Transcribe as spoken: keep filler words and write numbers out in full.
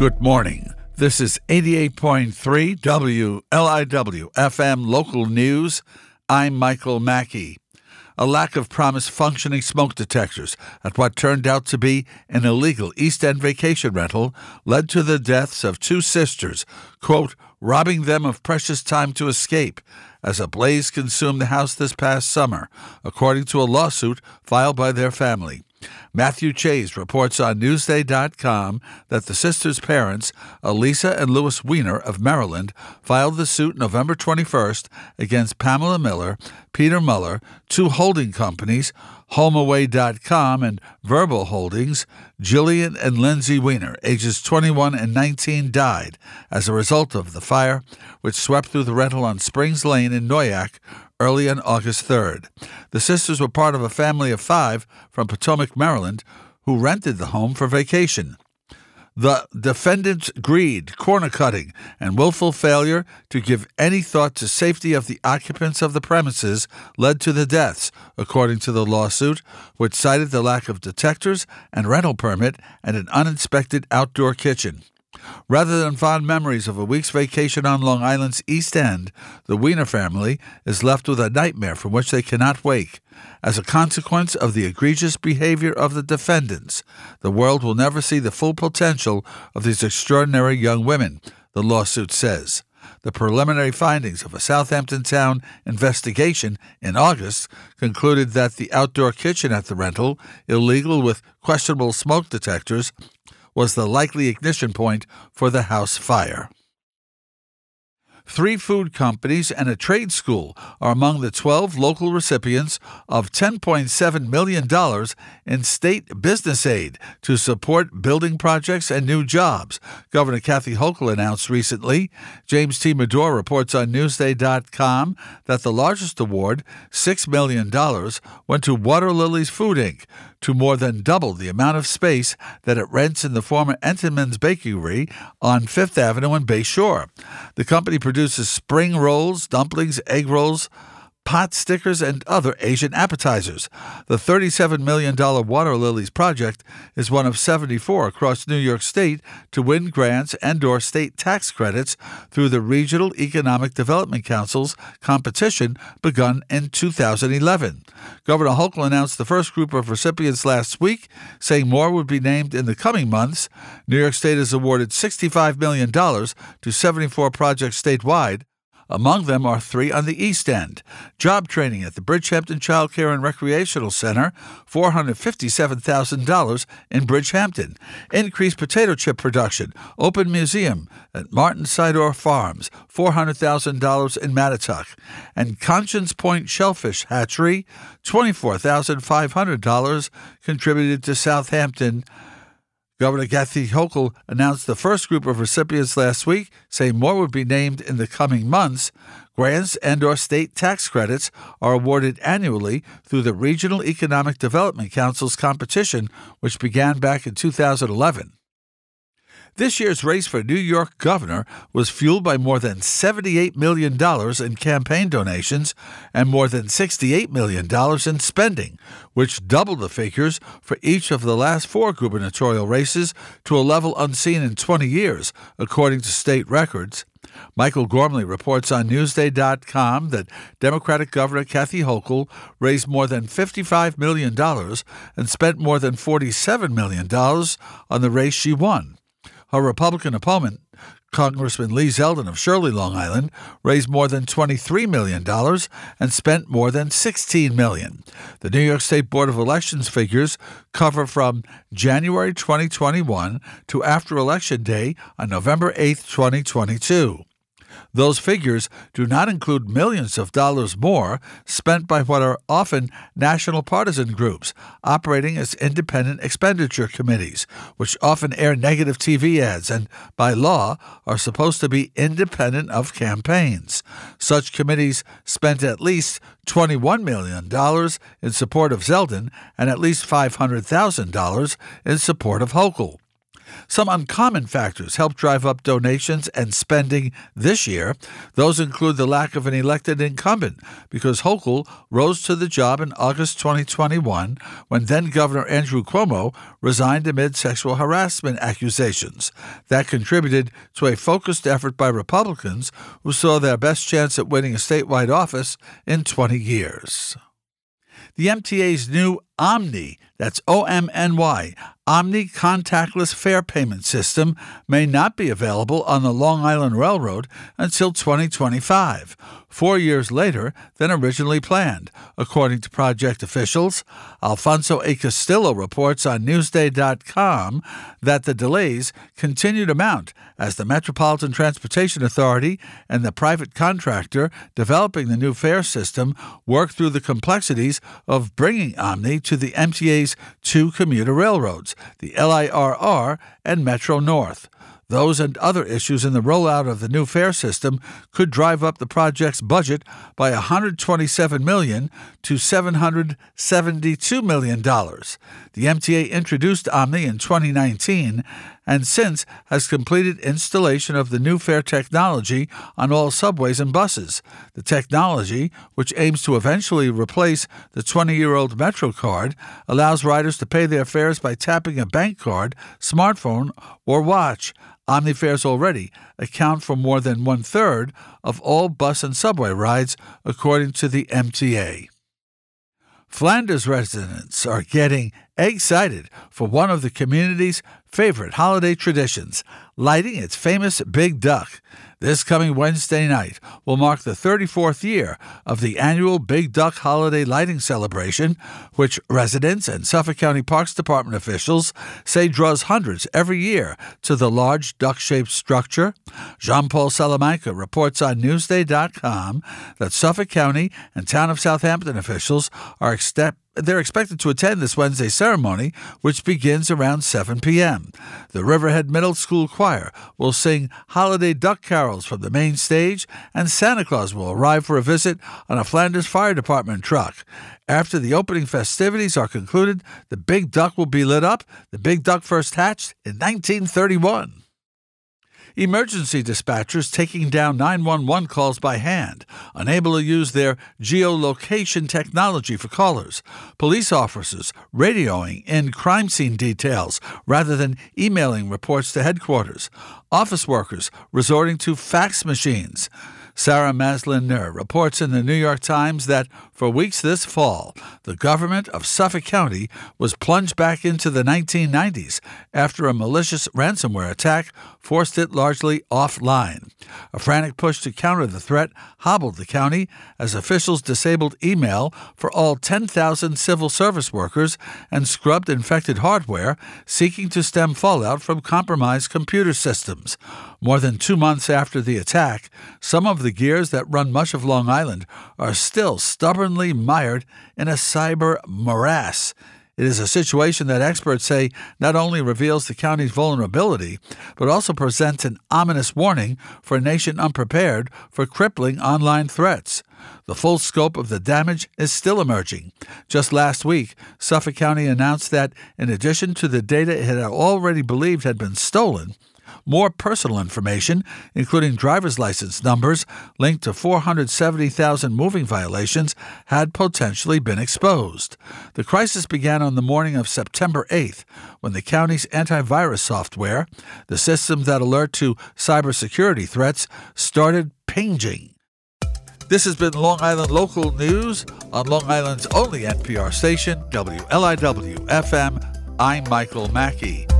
Good morning. This is eighty-eight point three W L I W F M Local News. I'm Michael Mackey. A lack of promised functioning smoke detectors at what turned out to be an illegal East End vacation rental led to the deaths of two sisters, quote, robbing them of precious time to escape, as a blaze consumed the house this past summer, according to a lawsuit filed by their family. Matthew Chase reports on Newsday dot com that the sisters' parents, Elisa and Louis Weiner of Maryland, filed the suit November twenty-first against Pamela Miller, Peter Muller, two holding companies, HomeAway dot com and Verbal Holdings. Jillian and Lindsay Weiner, ages twenty-one and nineteen, died as a result of the fire, which swept through the rental on Springs Lane in Noyac early on August third. The sisters were part of a family of five from Potomac, Maryland, who rented the home for vacation. The defendant's greed, corner-cutting, and willful failure to give any thought to safety of the occupants of the premises led to the deaths, according to the lawsuit, which cited the lack of detectors and rental permit and an uninspected outdoor kitchen. Rather than fond memories of a week's vacation on Long Island's East End, the Weiner family is left with a nightmare from which they cannot wake. As a consequence of the egregious behavior of the defendants, the world will never see the full potential of these extraordinary young women, the lawsuit says. The preliminary findings of a Southampton town investigation in August concluded that the outdoor kitchen at the rental, illegal with questionable smoke detectors, was the likely ignition point for the house fire. Three food companies and a trade school are among the twelve local recipients of ten point seven million dollars in state business aid to support building projects and new jobs, Governor Kathy Hochul announced recently. James T. Medore reports on Newsday dot com that the largest award, six million dollars, went to Water Lilies Food Incorporated, to more than double the amount of space that it rents in the former Entenmann's Bakery on Fifth Avenue in Bay Shore. The company produces spring rolls, dumplings, egg rolls, pot stickers, and other Asian appetizers. The thirty-seven million dollars Water Lilies project is one of seventy-four across New York State to win grants and or state tax credits through the Regional Economic Development Council's competition begun in two thousand eleven. Governor Hochul announced the first group of recipients last week, saying more would be named in the coming months. New York State has awarded sixty-five million dollars to seventy-four projects statewide. Among them are three on the East End. Job training at the Bridgehampton Child Care and Recreational Center, four hundred fifty-seven thousand dollars in Bridgehampton. Increased potato chip production, open museum at Martin Sidor Farms, four hundred thousand dollars in Mattituck. And Conscience Point Shellfish Hatchery, twenty-four thousand five hundred dollars contributed to Southampton. Governor Kathy Hochul announced the first group of recipients last week, saying more would be named in the coming months. Grants and or state tax credits are awarded annually through the Regional Economic Development Council's competition, which began back in two thousand eleven. This year's race for New York governor was fueled by more than seventy-eight million dollars in campaign donations and more than sixty-eight million dollars in spending, which doubled the figures for each of the last four gubernatorial races to a level unseen in twenty years, according to state records. Michael Gormley reports on Newsday dot com that Democratic Governor Kathy Hochul raised more than fifty-five million dollars and spent more than forty-seven million dollars on the race she won. Her Republican opponent, Congressman Lee Zeldin of Shirley, Long Island, raised more than twenty-three million dollars and spent more than sixteen million dollars. The New York State Board of Elections figures cover from January twenty twenty-one to after Election Day on November eighth, twenty twenty-two. Those figures do not include millions of dollars more spent by what are often national partisan groups operating as independent expenditure committees, which often air negative T V ads and, by law, are supposed to be independent of campaigns. Such committees spent at least twenty-one million dollars in support of Zeldin and at least five hundred thousand dollars in support of Hochul. Some uncommon factors helped drive up donations and spending this year. Those include the lack of an elected incumbent, because Hochul rose to the job in August twenty twenty-one when then-Governor Andrew Cuomo resigned amid sexual harassment accusations. That contributed to a focused effort by Republicans who saw their best chance at winning a statewide office in twenty years. The M T A's new Omni, that's O M N Y, Omni contactless fare payment system may not be available on the Long Island Railroad until twenty twenty-five, four years later than originally planned, according to project officials. Alfonso A. Castillo reports on Newsday dot com that the delays continue to mount as the Metropolitan Transportation Authority and the private contractor developing the new fare system work through the complexities of bringing Omni to the M T A's two commuter railroads, the L I R R and Metro North. Those and other issues in the rollout of the new fare system could drive up the project's budget by one hundred twenty-seven million dollars to seven hundred seventy-two million dollars. The M T A introduced Omni in twenty nineteen and since has completed installation of the new fare technology on all subways and buses. The technology, which aims to eventually replace the twenty-year-old MetroCard, allows riders to pay their fares by tapping a bank card, smartphone, or watch. Omni fares already account for more than one-third of all bus and subway rides, according to the M T A. Flanders residents are getting excited for one of the community's favorite holiday traditions, lighting its famous Big Duck. This coming Wednesday night will mark the thirty-fourth year of the annual Big Duck Holiday Lighting Celebration, which residents and Suffolk County Parks Department officials say draws hundreds every year to the large duck-shaped structure. Jean-Paul Salamanca reports on Newsday dot com that Suffolk County and Town of Southampton officials are expected They're expected to attend this Wednesday ceremony, which begins around seven p.m. The Riverhead Middle School Choir will sing holiday duck carols from the main stage, and Santa Claus will arrive for a visit on a Flanders Fire Department truck. After the opening festivities are concluded, the Big Duck will be lit up. The Big Duck first hatched in nineteen thirty-one. Emergency dispatchers taking down nine one one calls by hand, unable to use their geolocation technology for callers. Police officers radioing in crime scene details rather than emailing reports to headquarters. Office workers resorting to fax machines. Sarah Maslin-Ner reports in the New York Times that for weeks this fall, the government of Suffolk County was plunged back into the nineteen nineties after a malicious ransomware attack forced it largely offline. A frantic push to counter the threat hobbled the county as officials disabled email for all ten thousand civil service workers and scrubbed infected hardware, seeking to stem fallout from compromised computer systems. More than two months after the attack, some of the gears that run much of Long Island are still stubbornly mired in a cyber morass. It is a situation that experts say not only reveals the county's vulnerability, but also presents an ominous warning for a nation unprepared for crippling online threats. The full scope of the damage is still emerging. Just last week, Suffolk County announced that, in addition to the data it had already believed had been stolen, more personal information, including driver's license numbers linked to four hundred seventy thousand moving violations, had potentially been exposed. The crisis began on the morning of September eighth, when the county's antivirus software, the system that alert to cybersecurity threats, started pinging. This has been Long Island Local News on Long Island's only N P R station, W L I W F M. I'm Michael Mackey.